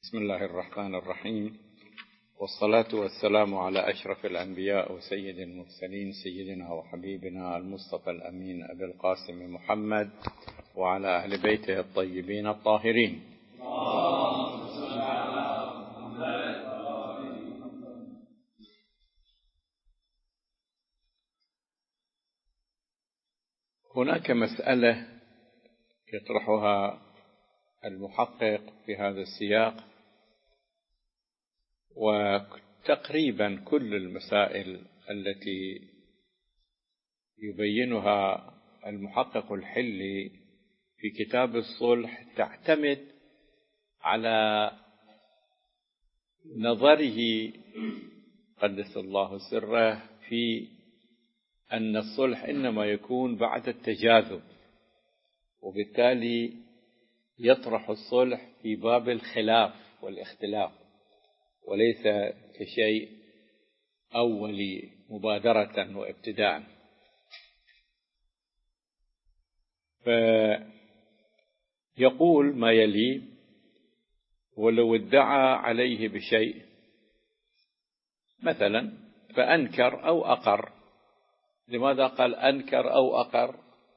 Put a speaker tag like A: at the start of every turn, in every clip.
A: بسم الله الرحمن الرحيم، والصلاة والسلام على أشرف الأنبياء وسيد المرسلين سيدنا وحبيبنا المصطفى الأمين أبي القاسم محمد وعلى أهل بيته الطيبين الطاهرين. هناك مسألة يطرحها المحقق في هذا السياق، وتقريبا كل المسائل التي يبينها المحقق الحلي في كتاب الصلح تعتمد على نظره قدس الله سره في أن الصلح إنما يكون بعد التجاذب، وبالتالي يطرح الصلح في باب الخلاف والاختلاف وليس كشيء أولي مبادرة وابتداء. فيقول ما يلي: ولو ادعى عليه بشيء مثلا فأنكر أو أقر. لماذا قال أنكر أو أقر؟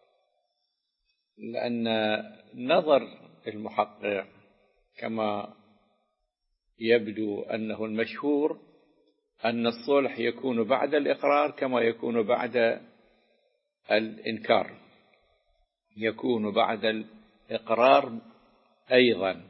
A: لأن نظر المحقق كما يبدو أنه المشهور أن الصلح يكون بعد الإقرار كما يكون بعد الإنكار، يكون بعد الإقرار أيضا،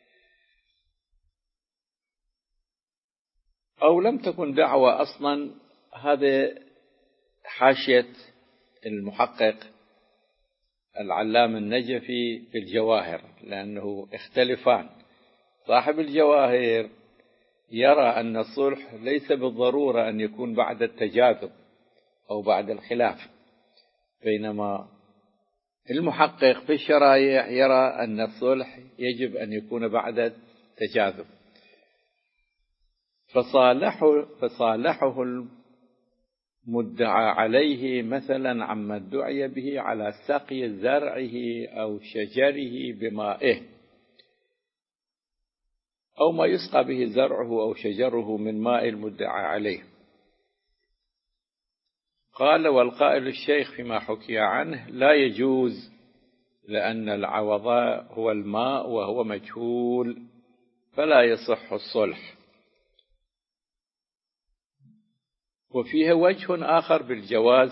A: أو لم تكن دعوة أصلا. هذا حاشية المحقق العلام النجفي في الجواهر، لأنه اختلفان. صاحب الجواهر يرى أن الصلح ليس بالضرورة أن يكون بعد التجاذب أو بعد الخلاف، بينما المحقق في الشرائع يرى أن الصلح يجب أن يكون بعد التجاذب. فصالحه المدعى عليه مثلا عما ادعي به على سقي زرعه أو شجره بمائه، أو ما يسقى به زرعه أو شجره من ماء المدعى عليه. قال: والقائل الشيخ فيما حكي عنه لا يجوز، لأن العوض هو الماء وهو مجهول، فلا يصح الصلح. وفيه وجه آخر بالجواز.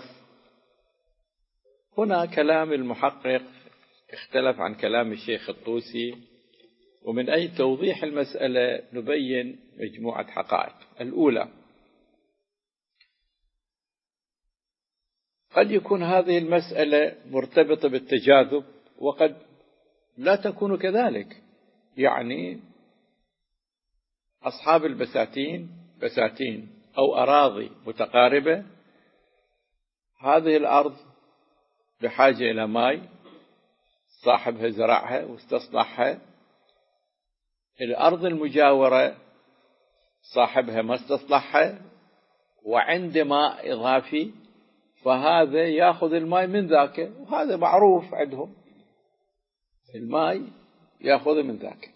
A: هنا كلام المحقق اختلف عن كلام الشيخ الطوسي، ومن أي توضيح المسألة نبين مجموعة حقائق. الأولى: قد يكون هذه المسألة مرتبطة بالتجاذب وقد لا تكون كذلك. يعني أصحاب بساتين أو أراضي متقاربة، هذه الأرض بحاجة إلى ماء، صاحبها زرعها واستصلحها. الأرض المجاورة صاحبها ما استصلحها وعنده ماء إضافي، فهذا يأخذ الماء من ذاك، وهذا معروف عندهم، الماء يأخذ من ذاك.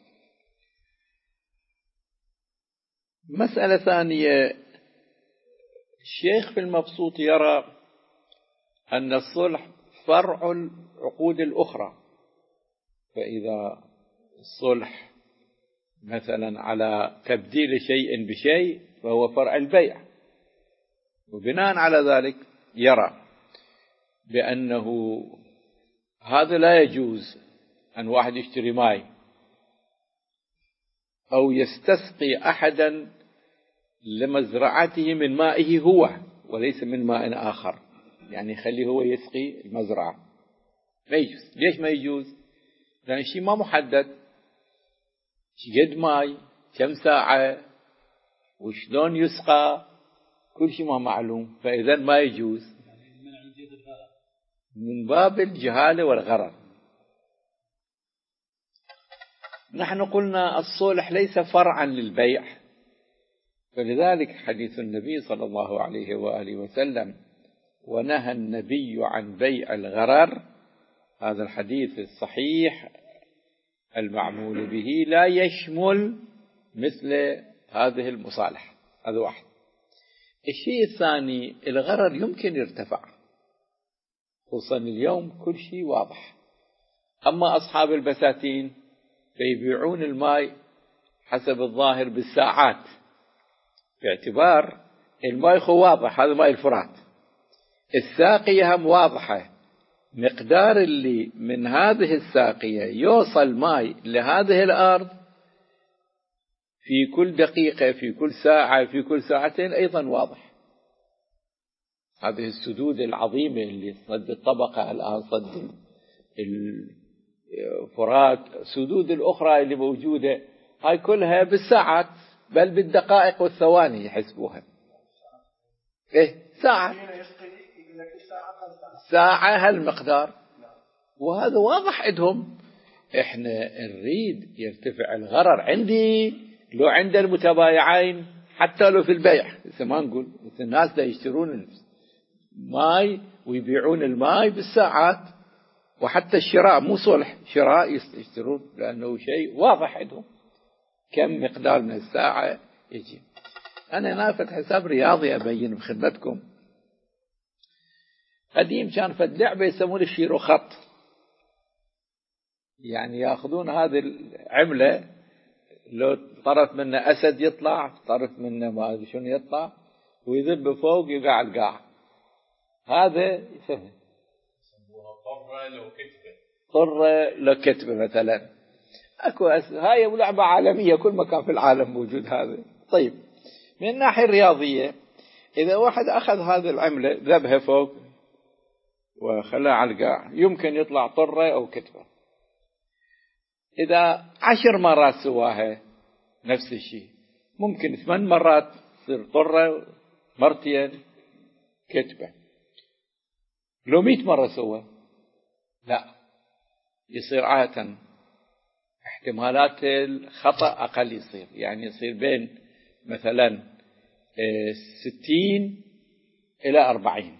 A: مسألة ثانية: الشيخ في المبسوط يرى أن الصلح فرع العقود الأخرى، فإذا الصلح مثلا على تبديل شيء بشيء فهو فرع البيع، وبناء على ذلك يرى بأنه هذا لا يجوز أن واحد يشتري ماء أو يستسقي أحدا لمزرعته من مائه هو وليس من ماء آخر، يعني خليه هو يسقي المزرعة، ما يجوز. ليش ما يجوز؟ لأن شيء ما محدد، قد ماء، كم ساعة، وشلون يسقى، كل شيء ما معلوم، فإذا ما يجوز، من باب الجهالة والغرر. نحن قلنا الصلح ليس فرعا للبيع، فلذلك حديث النبي صلى الله عليه وآله وسلم: ونهى النبي عن بيع الغرر، هذا الحديث الصحيح المعمول به لا يشمل مثل هذه المصالح. هذا واحد. الشيء الثاني، الغرر يمكن يرتفع، خصوصا اليوم كل شيء واضح. أما أصحاب البساتين فيبيعون الماء حسب الظاهر بالساعات، باعتبار الماء واضح، هذا ماء الفرات، الساقية هم واضحة، مقدار اللي من هذه الساقية يوصل ماء لهذه الأرض في كل دقيقة، في كل ساعة، في كل ساعتين أيضا واضح. هذه السدود العظيمة اللي صد الطبقة الآن، صد الفرات، سدود الأخرى اللي موجودة، هاي كلها بالساعات بل بالدقائق والثواني يحسبوها. ساعة ساعة هالمقدار، وهذا واضح عندهم. احنا نريد يرتفع الغرر عندي لو عند المتبايعين، حتى لو في البيع، ما نقول بس الناس دا يشترون الماء ويبيعون الماء بالساعات، وحتى الشراء مو صلح، شراء يشترون، لأنه شيء واضح عندهم كم مقدار من الساعة يجي. أنا نافذ حساب رياضي أبين بخدمتكم. قديم كان فد لعبة يسمونه الشيرو خط، يعني يأخذون هذه العملة، لو طرف منه أسد يطلع، طرف منه ما أدري شنو يطلع، ويذب فوق يقع القاع. هذا يسمى طرة لو كتبة مثلا. هاي لعبة عالمية، كل مكان في العالم موجود هذا. طيب، من الناحية الرياضية، إذا واحد أخذ هذه العملة ذبها فوق وخلاها على القاع، يمكن يطلع طرة أو كتبة. إذا 10 مرات سواها نفس الشيء، ممكن 8 مرات تصير طرة، مرتين كتبة. لو 100 مرة سوى، لا، يصير عادة احتمالات الخطأ أقل يصير، يعني يصير بين مثلا 60 إلى 40.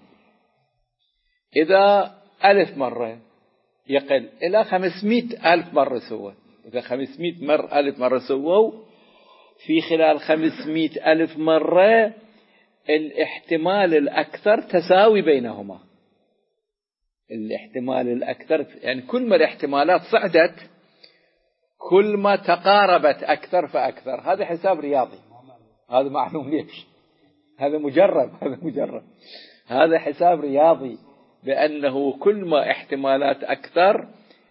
A: إذا 1000 مرة يقل إلى 500 ألف مرة سوى. إذا 500 ألف مرة سووا، في خلال 500 ألف مرة الاحتمال الأكثر تساوي بينهما. الاحتمال الأكثر، يعني كل ما الاحتمالات صعدت كل ما تقاربت أكثر فأكثر. هذا حساب رياضي، هذا معلوم ليش، هذا مجرب، هذا حساب رياضي، بأنه كل ما احتمالات أكثر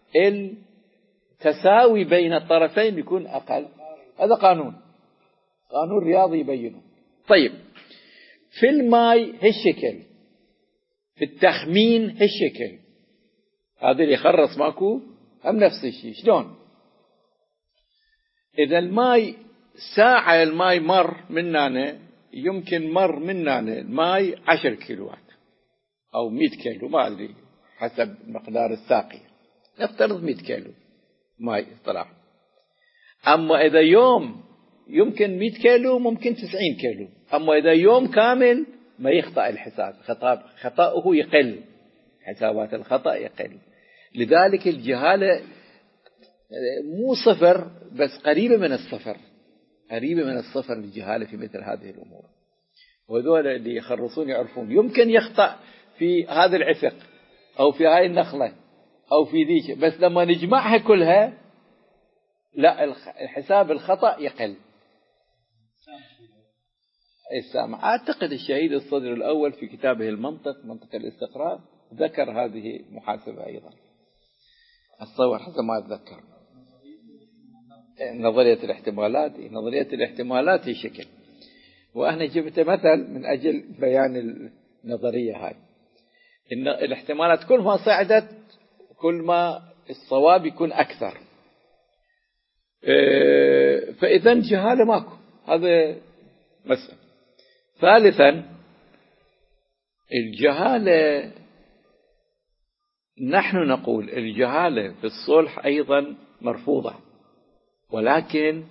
A: التساوي بين الطرفين يكون أقل. هذا قانون رياضي يبينه. طيب، في الماء هالشكل، في التخمين هالشكل، هذا اللي يخرص ماكو هم نفس الشيء. شلون؟ إذا الماء ساعة الماء مر مننا، يمكن مر مننا الماء 10 كيلوات أو 100 كيلو، ما أدري حسب مقدار الساقية، نفترض 100 كيلو ماء طلع. أما إذا يوم يمكن 100 كيلو، ممكن 90 كيلو. أما إذا يوم كامل ما يخطأ الحساب، خطأه يقل، حسابات الخطأ يقل. لذلك الجهالة مو صفر، بس قريبة من الصفر الجهالة في مثل هذه الأمور. وذول اللي يخرصون يعرفون. يمكن يخطأ في هذا العفق أو في هاي النخلة أو في ذيك، بس لما نجمعها كلها لا، الحساب الخطأ يقل. السامع، أعتقد الشهيد الصدر الأول في كتابه منطق الاستقراء ذكر هذه محاسبة أيضا، أتصور حسب ما أتذكر. نظرية الاحتمالات هي شكل، وأنا جبت مثل من أجل بيان النظرية هاي. إن الاحتمالات كل ما صعدت كل ما الصواب يكون أكثر. فإذا جهالة ماكو، هذا مسألة. ثالثا، الجهالة، نحن نقول الجهالة في الصلح أيضا مرفوضة، ولكن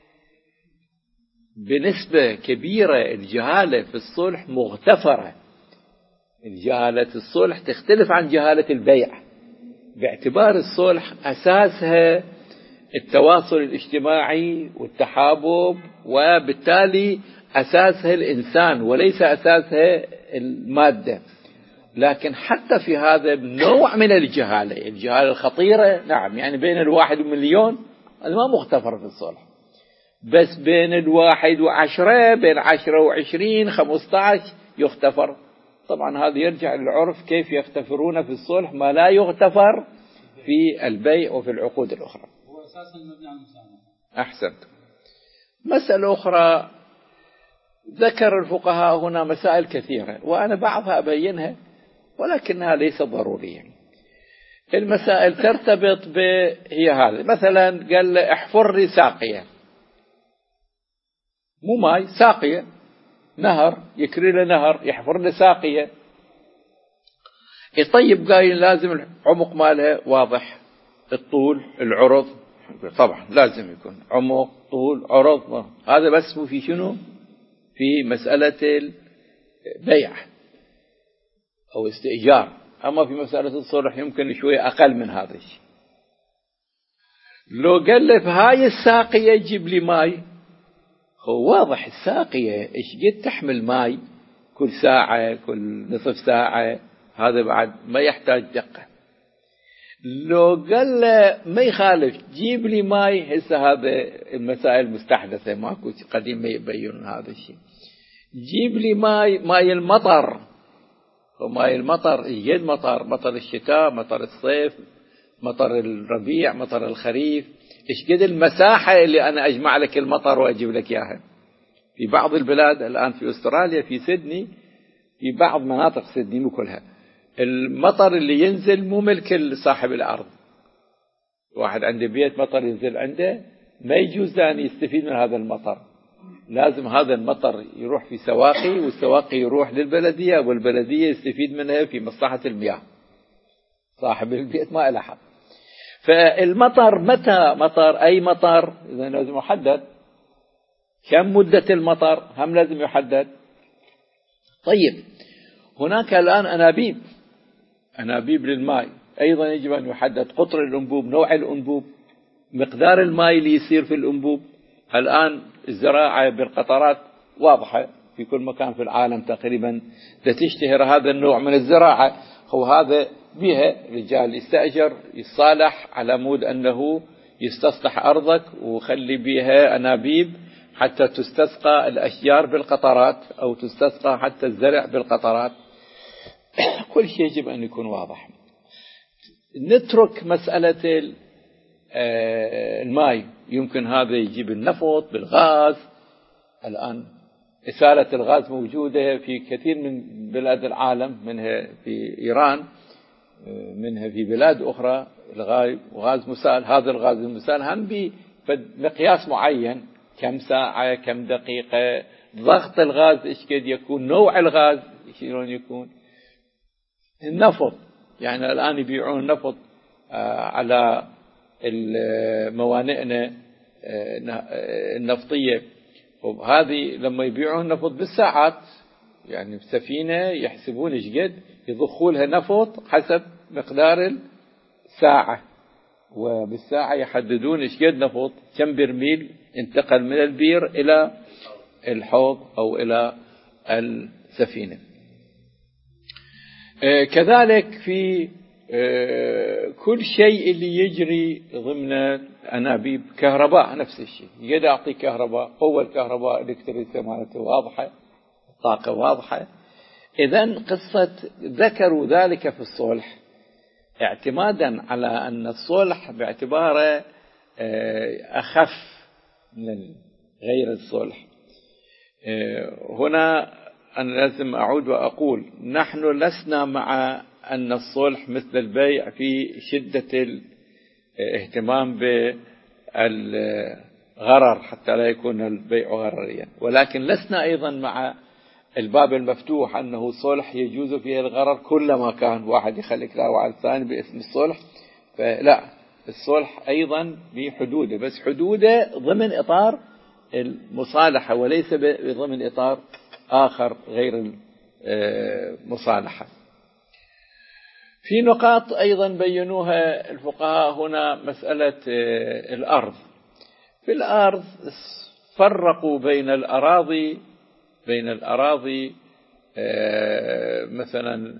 A: بنسبة كبيرة الجهالة في الصلح مغتفرة. الجهالة الصلح تختلف عن جهالة البيع، باعتبار الصلح أساسها التواصل الاجتماعي والتحابب، وبالتالي أساسها الإنسان وليس أساسها المادة. لكن حتى في هذا نوع من الجهالة الخطيرة، نعم، يعني بين 1,000,000 هذا ما مغتفر في الصلح، بس بين 1 و10، بين 10 و20 15 يغتفر. طبعا هذا يرجع للعرف كيف يغتفرون في الصلح ما لا يغتفر في البيع وفي العقود الأخرى.
B: هو أساسا مبني على المساهمة.
A: أحسنت. مسألة أخرى، ذكر الفقهاء هنا مسائل كثيرة وأنا بعضها أبينها ولكنها ليست ضرورية. المسائل ترتبط هي هذا، مثلا قال له احفر لي ساقية، مو ماي، ساقية، نهر، يكري له نهر، يحفر له ساقية. طيب قايل لازم العمق مالها واضح، الطول، العرض، طبعا لازم يكون عمق، طول، عرض. هذا بس في شنو؟ في مسألة البيع أو استئجار. أما في مسألة الصلح يمكن شوية أقل من هذا الشيء. لو قال له هاي الساقية جيب لي ماي، هو واضح الساقية إيش قد تحمل ماي كل ساعة كل نصف ساعة، هذا بعد ما يحتاج دقة. لو قال له ما يخالف جيب لي ماي، هسه هذا المسائل مستحدثة، ماكو قديم ما يبين هذا الشيء. جيب لي ماي المطر، وماي المطر ايش قد مطر الشتاء، مطر الصيف، مطر الربيع، مطر الخريف، ايش قد المساحة اللي انا اجمع لك المطر واجيب لك اياها. في بعض البلاد الان في استراليا، في سيدني، في بعض مناطق سيدني مو كلها، المطر اللي ينزل مو ملك صاحب الارض. واحد عنده بيت مطر ينزل عنده، ما يجوز له ان يستفيد من هذا المطر، لازم هذا المطر يروح في سواقي، والسواقي يروح للبلدية، والبلدية يستفيد منها في مصلحة المياه. صاحب البيت ما له حق. فالمطر متى مطر، أي مطر، إذا لازم يحدد كم مدة المطر، هم لازم يحدد. طيب هناك الآن أنابيب للماء، أيضا يجب أن يحدد قطر الأنبوب، نوع الأنبوب، مقدار الماء اللي يصير في الأنبوب. الآن الزراعة بالقطرات واضحة في كل مكان في العالم تقريبا تشتهر هذا النوع من الزراعة. هو هذا بها رجال يستأجر يصالح على مود أنه يستصلح أرضك وخلي بها أنابيب حتى تستسقى الأشجار بالقطرات، أو تستسقى حتى الزرع بالقطرات. كل شيء يجب أن يكون واضح. نترك مسألة الماء، يمكن هذا يجيب النفط بالغاز. الآن إسالة الغاز موجودة في كثير من بلاد العالم، منها في إيران، منها في بلاد أخرى، غاز مسال. هذا الغاز المسال هم بمقياس معين، كم ساعة، كم دقيقة، ضغط الغاز إيش قد يكون، نوع الغاز شلون يكون. النفط، يعني الآن يبيعون النفط على الموانئنا النفطية، وهذه لما يبيعون النفط بالساعات، يعني بسفينة يحسبون ايش قد يضخوا لها نفط حسب مقدار الساعة، وبالساعة يحددون ايش قد نفط، كم برميل انتقل من البير إلى الحوض أو إلى السفينة. كذلك في كل شيء اللي يجري ضمن أنابيب كهرباء نفس الشيء، يقدر يعطي كهرباء، قوة الكهرباء الإلكتريسية مالته واضحة، الطاقة واضحة. إذن قصة ذكروا ذلك في الصلح اعتمادا على أن الصلح باعتباره أخف من غير الصلح. هنا أنا لازم أعود وأقول نحن لسنا مع أن الصلح مثل البيع في شدة الاهتمام بالغرر حتى لا يكون البيع غرريا، ولكن لسنا أيضا مع الباب المفتوح أنه صلح يجوز فيه الغرر كلما كان واحد يخليك لا وعلى الثاني باسم الصلح. فلا، الصلح أيضا بحدوده، بس حدوده ضمن إطار المصالحة وليس ضمن إطار آخر غير المصالحة. في نقاط أيضا بينوها الفقهاء هنا. مسألة الأرض. في الأرض فرقوا بين الأراضي مثلا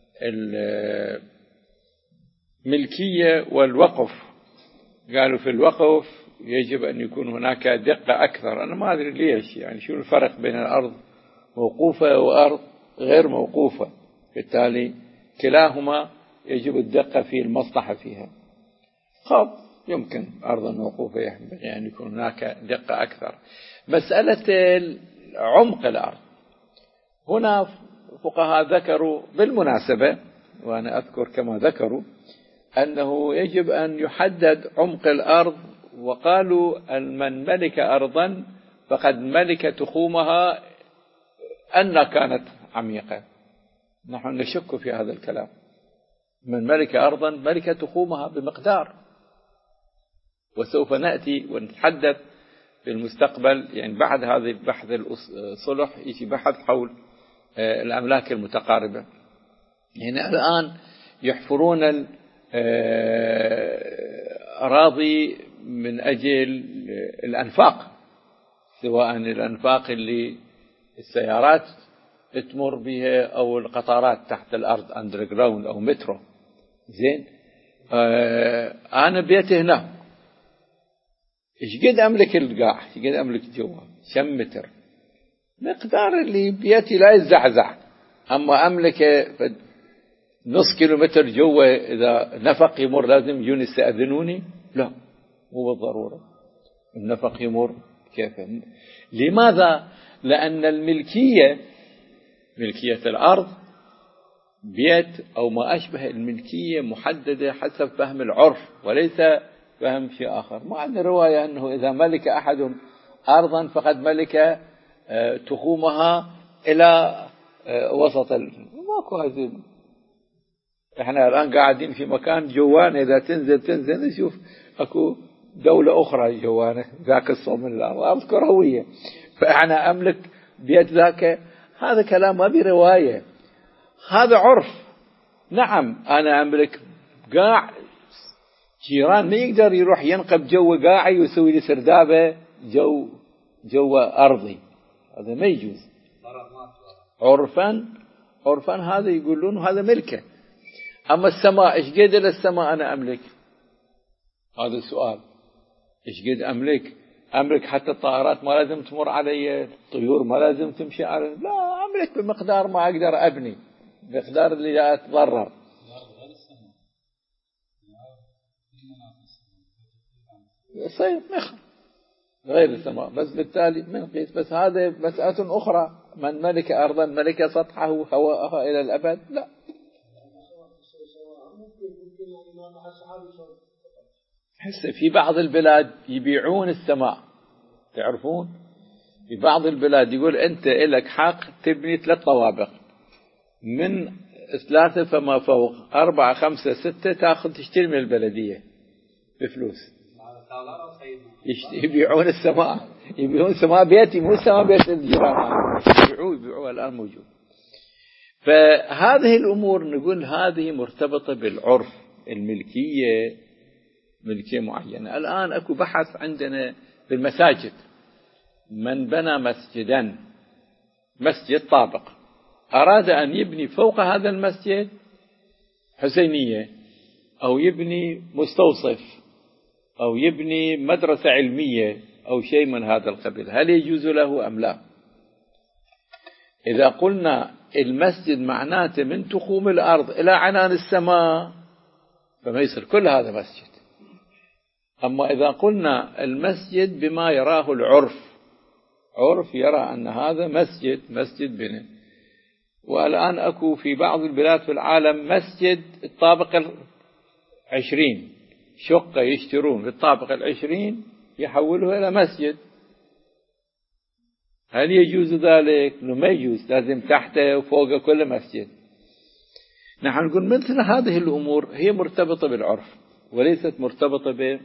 A: الملكية والوقف. قالوا في الوقف يجب أن يكون هناك دقة أكثر. أنا ما أدري ليش، يعني شو الفرق بين الأرض موقوفة وأرض غير موقوفة؟ بالتالي كلاهما يجب الدقة في المصلحة فيها. يمكن أرضا موقوفة ينبغي أن يكون هناك دقة أكثر. مسألة عمق الأرض هنا فقهاء ذكروا بالمناسبة، وأنا أذكر كما ذكروا، أنه يجب أن يحدد عمق الأرض. وقالوا أن من ملك أرضا فقد ملك تخومها أن كانت عميقة. نحن نشك في هذا الكلام. من ملك أرضا ملك تخومها بمقدار، وسوف نأتي ونتحدث في المستقبل، يعني بعد هذه بحث الصلح يجي بحث حول الأملاك المتقاربة. يعني الآن يحفرون الأراضي من أجل الأنفاق، سواء الأنفاق اللي السيارات تمر بها أو القطارات تحت الأرض أندرجراوند أو مترو. زين، أنا بيتي هنا، إيش قد أملك القاع، إيش قد أملك جوا، كم متر، مقدار اللي بيتي لا يزعزع. أما أملك نص كيلومتر جوا، إذا نفق يمر لازم يجون يستأذنوني؟ لا، مو بالضرورة. النفق يمر كيف؟ لماذا؟ لأن ملكية الأرض، بيت أو ما أشبه الملكية، محددة حسب فهم العرف وليس فهم شيء آخر. ما عندنا رواية أنه إذا ملك أحد أرضا فقد ملك تخومها إلى وسط ماكو هذه. احنا الآن قاعدين في مكان جوانا، إذا تنزل نشوف أكو دولة أخرى جوانا ذاك الصوم من الأرض، أرض كروية. فأنا أملك بيت ذاك، هذا كلام ما برواية، هذا عرف. نعم أنا أملك قاع، جيران ما يقدر يروح ينقب جو قاعي ويسوي لي سردابة جو أرضي، هذا ما يجوز. عرفا هذا يقولون هذا ملكه. أما السماء، إيش قد السماء أنا أملك؟ هذا السؤال. إيش قد أملك حتى الطائرات ما لازم تمر علي، الطيور ما لازم تمشي علي، لا، أملك بمقدار ما أقدر أبني، بمقدار اللي لا أتضرر. صحيح، غير السماء، بس بالتالي من قيس. بس هذا مسألة أخرى. من ملك أرضا ملك سطحه هواءها إلى الأبد؟ لا. هسه في بعض البلاد يبيعون السماء، تعرفون؟ في بعض البلاد يقول أنت لك حق تبني 3 طوابق، من 3 فما فوق، 4 5 6 تأخذ تشتري من البلدية بفلوس. يبيعون السماء، يبيعون سماء بيتي، مو سماء بيت الجيران، يبيعوها الآن موجود. فهذه الأمور نقول هذه مرتبطة بالعرف. الملكية ملكية معينة. الآن أكو بحث عندنا بالمساجد. من بنى مسجد طابق، أراد أن يبني فوق هذا المسجد حسينية، أو يبني مستوصف، أو يبني مدرسة علمية، أو شيء من هذا القبيل، هل يجوز له أم لا؟ إذا قلنا المسجد معناته من تخوم الأرض إلى عنان السماء فما يصير كل هذا مسجد. أما إذا قلنا المسجد بما يراه العرف، عرف يرى أن هذا مسجد بني. والآن أكو في بعض البلاد في العالم مسجد الطابق 20 شقة يشترون في الطابق 20 يحوله إلى مسجد. هل يجوز ذلك؟ ما يجوز، لازم تحته وفوقه كل مسجد. نحن نقول مثل هذه الأمور هي مرتبطة بالعرف وليست مرتبطة ب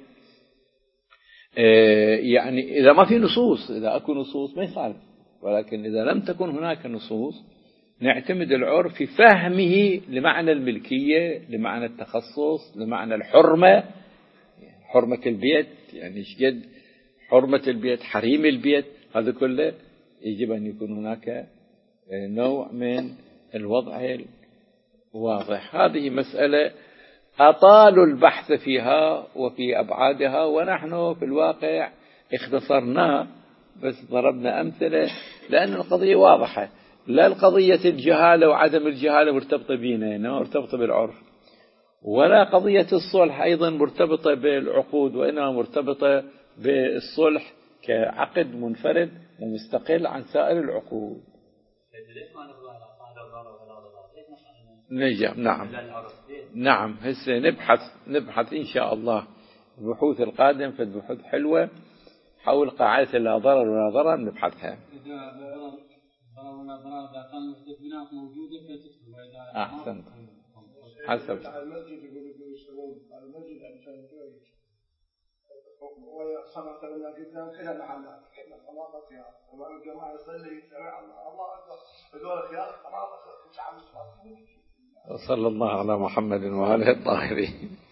A: يعني إذا ما في نصوص. إذا أكو نصوص ما يخالف، ولكن إذا لم تكن هناك نصوص نعتمد العرف في فهمه لمعنى الملكية، لمعنى التخصص، لمعنى الحرمة، حرمة البيت، يعني ايش قد حرمة البيت، حريم البيت، هذا كله يجب أن يكون هناك نوع من الوضع الواضح. هذه مسألة أطالوا البحث فيها وفي أبعادها، ونحن في الواقع اختصرناه، بس ضربنا أمثلة لأن القضية واضحة. لا القضية الجهالة وعدم الجهالة مرتبطة بينا، إنما مرتبطة بالعرف، ولا قضية الصلح أيضا مرتبطة بالعقود، وإنما مرتبطة بالصلح كعقد منفرد ومستقل عن سائر العقود. نعم هسه نبحث إن شاء الله البحوث القادم في البحوث حلوة حول قاعدة لا ضرر ولا ضرر نبحثها. أحسنت. حسب
C: وصمت لنا جدا كذا محلات كذا صلاة خيار وما الجماعة يصلي الله أكبر بدون خيار صلاة
A: وصلى الله على محمد وآله الطاهرين.